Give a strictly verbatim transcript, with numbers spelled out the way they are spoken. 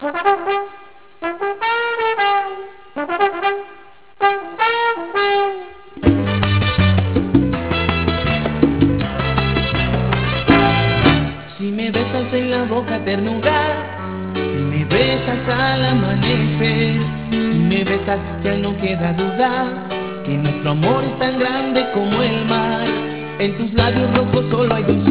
Si me besas en la boca ternura, si me besas al amanecer, si me besas ya no queda duda que nuestro amor es tan grande como el mar. En tus labios rojos solo hay dulzura.